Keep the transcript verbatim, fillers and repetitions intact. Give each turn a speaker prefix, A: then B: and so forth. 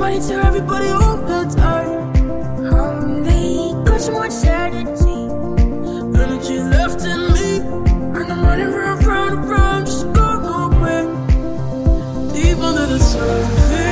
A: money to everybody all the time. Um, they got so much energy, energy left in me, and I'm running round, round, round, just going nowhere. Deep under the surface.